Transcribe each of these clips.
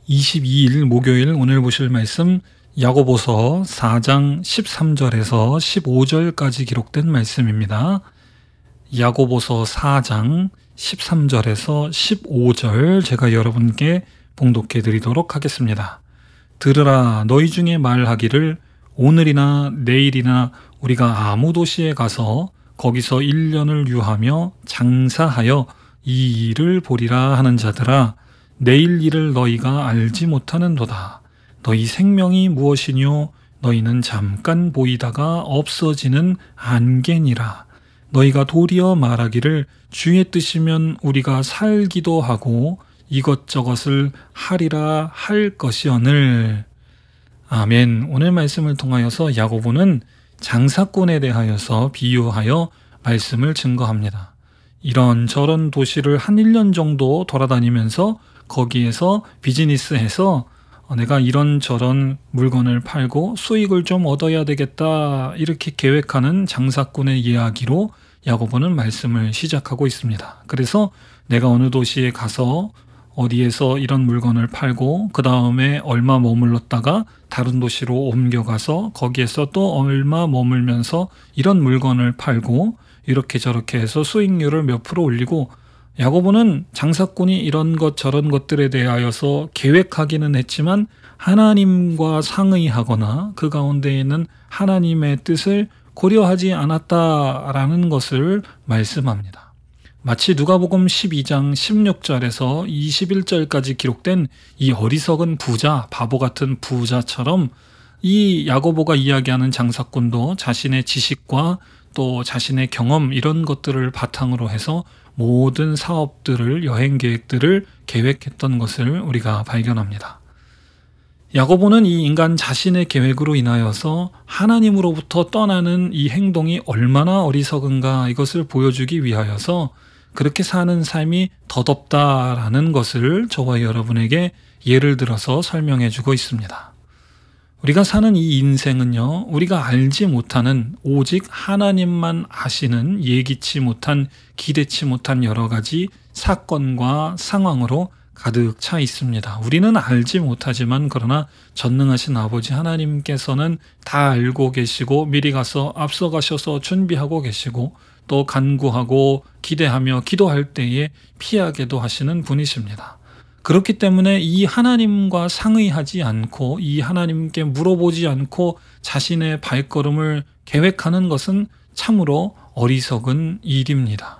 22일 목요일 오늘 보실 말씀 야고보서 4장 13절에서 15절까지 기록된 말씀입니다. 야고보서 4장 13절에서 15절 제가 여러분께 봉독해 드리도록 하겠습니다. 들으라, 너희 중에 말하기를 오늘이나 내일이나 우리가 아무 도시에 가서 거기서 1년을 유하며 장사하여 이 일을 보리라 하는 자들아, 내일 일을 너희가 알지 못하는도다. 너희 생명이 무엇이뇨? 너희는 잠깐 보이다가 없어지는 안개니라. 너희가 도리어 말하기를 주의 뜻이면 우리가 살기도 하고 이것저것을 하리라 할 것이오늘. 아멘. 오늘 말씀을 통하여서 야고보는 장사꾼에 대하여서 비유하여 말씀을 증거합니다. 이런저런 도시를 한 1년 정도 돌아다니면서 거기에서 비즈니스해서 내가 이런저런 물건을 팔고 수익을 좀 얻어야 되겠다, 이렇게 계획하는 장사꾼의 이야기로 야고보는 말씀을 시작하고 있습니다. 그래서 내가 어느 도시에 가서 어디에서 이런 물건을 팔고 그 다음에 얼마 머물렀다가 다른 도시로 옮겨가서 거기에서 또 얼마 머물면서 이런 물건을 팔고 이렇게 저렇게 해서 수익률을 몇 프로 올리고, 야고보는 장사꾼이 이런 것 저런 것들에 대하여서 계획하기는 했지만 하나님과 상의하거나 그 가운데 있는 하나님의 뜻을 고려하지 않았다라는 것을 말씀합니다. 마치 누가복음 12장 16절에서 21절까지 기록된 이 어리석은 부자, 바보 같은 부자처럼 이 야고보가 이야기하는 장사꾼도 자신의 지식과 또 자신의 경험, 이런 것들을 바탕으로 해서 모든 사업들을, 여행 계획들을 계획했던 것을 우리가 발견합니다. 야고보는 이 인간 자신의 계획으로 인하여서 하나님으로부터 떠나는 이 행동이 얼마나 어리석은가, 이것을 보여주기 위하여서 그렇게 사는 삶이 덧없다라는 것을 저와 여러분에게 예를 들어서 설명해 주고 있습니다. 우리가 사는 이 인생은요, 우리가 알지 못하는, 오직 하나님만 아시는 예기치 못한, 기대치 못한 여러 가지 사건과 상황으로 가득 차 있습니다. 우리는 알지 못하지만 그러나 전능하신 아버지 하나님께서는 다 알고 계시고 미리 가서 앞서가셔서 준비하고 계시고 또 간구하고 기대하며 기도할 때에 피하게도 하시는 분이십니다. 그렇기 때문에 이 하나님과 상의하지 않고 이 하나님께 물어보지 않고 자신의 발걸음을 계획하는 것은 참으로 어리석은 일입니다.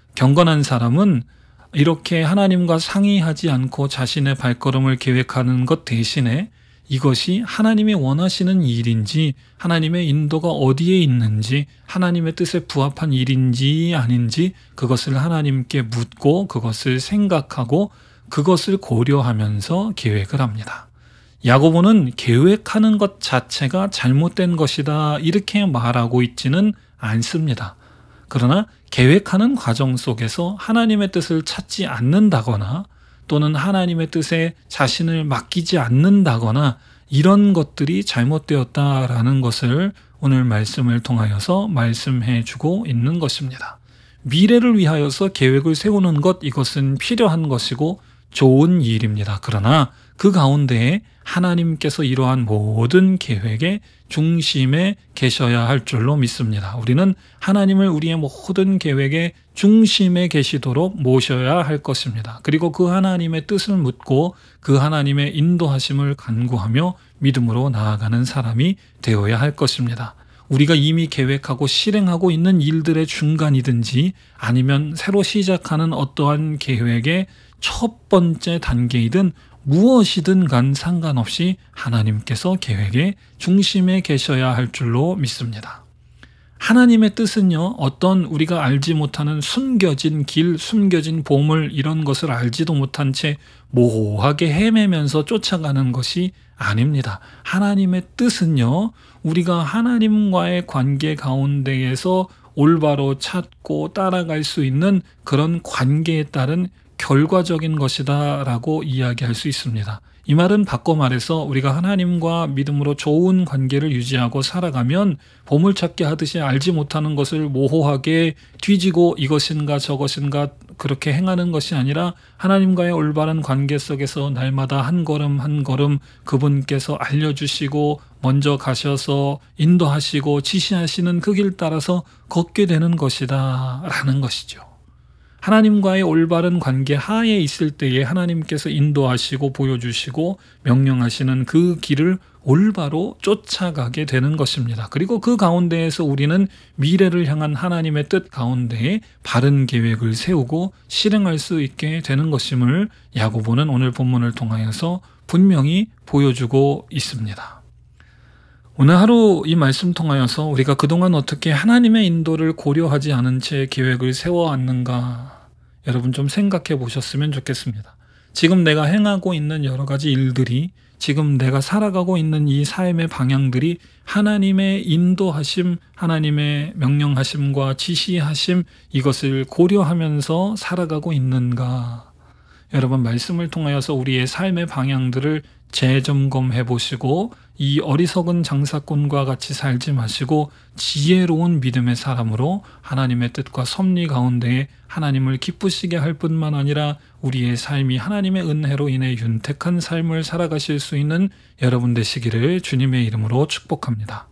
경건한 사람은 이렇게 하나님과 상의하지 않고 자신의 발걸음을 계획하는 것 대신에 이것이 하나님이 원하시는 일인지, 하나님의 인도가 어디에 있는지, 하나님의 뜻에 부합한 일인지 아닌지 그것을 하나님께 묻고 그것을 생각하고 그것을 고려하면서 계획을 합니다. 야고보는 계획하는 것 자체가 잘못된 것이다, 이렇게 말하고 있지는 않습니다. 그러나 계획하는 과정 속에서 하나님의 뜻을 찾지 않는다거나 또는 하나님의 뜻에 자신을 맡기지 않는다거나 이런 것들이 잘못되었다라는 것을 오늘 말씀을 통하여서 말씀해 주고 있는 것입니다. 미래를 위하여서 계획을 세우는 것, 이것은 필요한 것이고 좋은 일입니다. 그러나 그 가운데에 하나님께서 이러한 모든 계획의 중심에 계셔야 할 줄로 믿습니다. 우리는 하나님을 우리의 모든 계획의 중심에 계시도록 모셔야 할 것입니다. 그리고 그 하나님의 뜻을 묻고 그 하나님의 인도하심을 간구하며 믿음으로 나아가는 사람이 되어야 할 것입니다. 우리가 이미 계획하고 실행하고 있는 일들의 중간이든지 아니면 새로 시작하는 어떠한 계획의 첫 번째 단계이든 무엇이든 간 상관없이 하나님께서 계획의 중심에 계셔야 할 줄로 믿습니다. 하나님의 뜻은요, 어떤 우리가 알지 못하는 숨겨진 길, 숨겨진 보물, 이런 것을 알지도 못한 채 모호하게 헤매면서 쫓아가는 것이 아닙니다. 하나님의 뜻은요, 우리가 하나님과의 관계 가운데에서 올바로 찾고 따라갈 수 있는 그런 관계에 따른 결과적인 것이다 라고 이야기할 수 있습니다. 이 말은 바꿔 말해서 우리가 하나님과 믿음으로 좋은 관계를 유지하고 살아가면 보물찾기 하듯이 알지 못하는 것을 모호하게 뒤지고 이것인가 저것인가 그렇게 행하는 것이 아니라 하나님과의 올바른 관계 속에서 날마다 한 걸음 한 걸음 그분께서 알려주시고 먼저 가셔서 인도하시고 지시하시는 그 길 따라서 걷게 되는 것이다 라는 것이죠. 하나님과의 올바른 관계 하에 있을 때에 하나님께서 인도하시고 보여주시고 명령하시는 그 길을 올바로 쫓아가게 되는 것입니다. 그리고 그 가운데에서 우리는 미래를 향한 하나님의 뜻 가운데에 바른 계획을 세우고 실행할 수 있게 되는 것임을 야고보는 오늘 본문을 통하여서 분명히 보여주고 있습니다. 오늘 하루 이 말씀 통하여서 우리가 그동안 어떻게 하나님의 인도를 고려하지 않은 채 계획을 세워왔는가 여러분 좀 생각해 보셨으면 좋겠습니다. 지금 내가 행하고 있는 여러 가지 일들이 지금 내가 살아가고 있는 이 삶의 방향들이 하나님의 인도하심, 하나님의 명령하심과 지시하심 이것을 고려하면서 살아가고 있는가? 여러분 말씀을 통하여서 우리의 삶의 방향들을 재점검해 보시고 이 어리석은 장사꾼과 같이 살지 마시고 지혜로운 믿음의 사람으로 하나님의 뜻과 섭리 가운데에 하나님을 기쁘시게 할 뿐만 아니라 우리의 삶이 하나님의 은혜로 인해 윤택한 삶을 살아가실 수 있는 여러분 되시기를 주님의 이름으로 축복합니다.